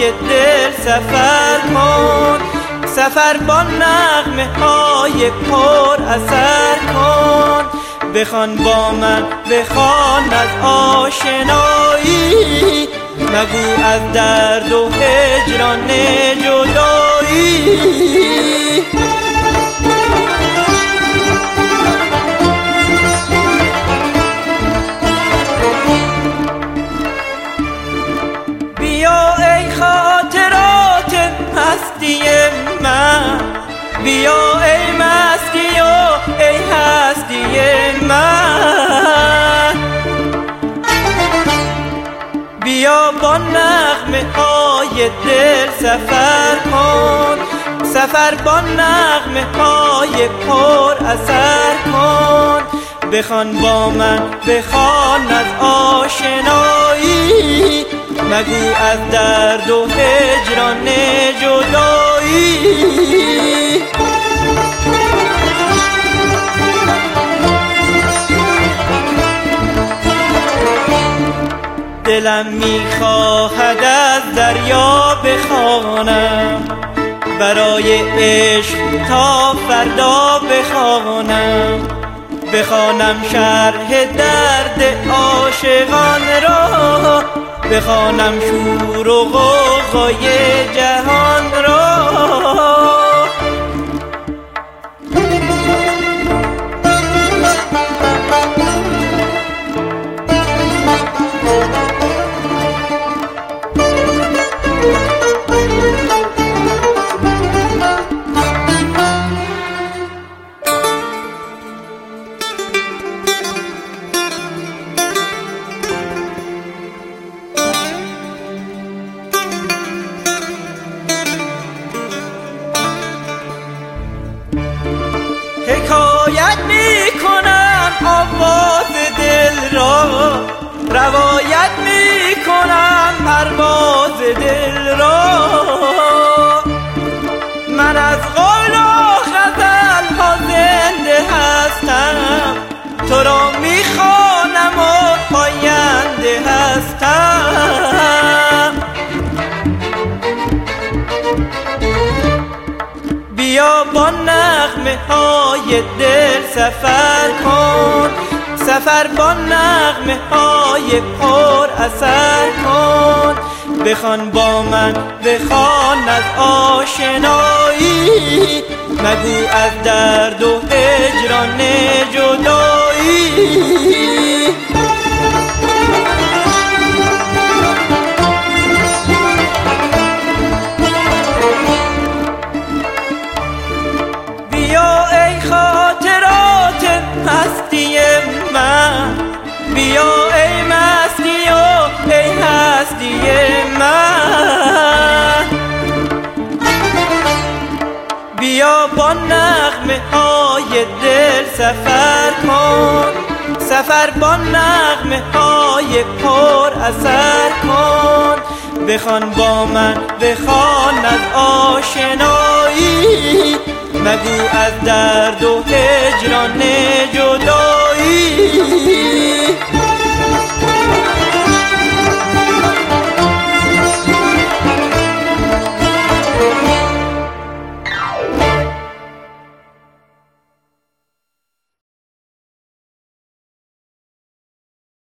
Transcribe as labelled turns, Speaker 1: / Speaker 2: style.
Speaker 1: های دل سفر کن، سفر با نغمه های پر اثر کن. بخوان با من بخوان از آشنایی، مگو از درد و هجران جدایی. بیا ای خاطرات هستی من، بیا ای مستی و ای هستی من. بیا با نغمه های دل سفر کن، سفر با نغمه های پر اثر کن. بخوان با من بخوان از آشنایی، مگو از درد و هجران جدایی. دلم میخواهد از دریا بخوانم، برای عشق تا فردا بخوانم. بخوانم شرح درد عاشقان را، بخوانم شور و غوغای جهان را. حکایت میکنم آواز دل را، روایت میکنم پرواز دل را. من از قول و غزل ها زنده هستم، تو را میخوانم و پاینده هستم. بیا با نغمه های دل سفر کن، سفر با نغمه های پر اثر کن. بخوان با من بخوان از آشنایی، مگو از درد و هجران جدایی. بیا ای خاطرات هستی من، بیا ای مستی و ای هستی من. بیا با نغمه های دل سفر کن، سفر با نغمه های پر اثر کن. بخوان با من بخوان از آشنایی، مگو از درد و هجران جدایی.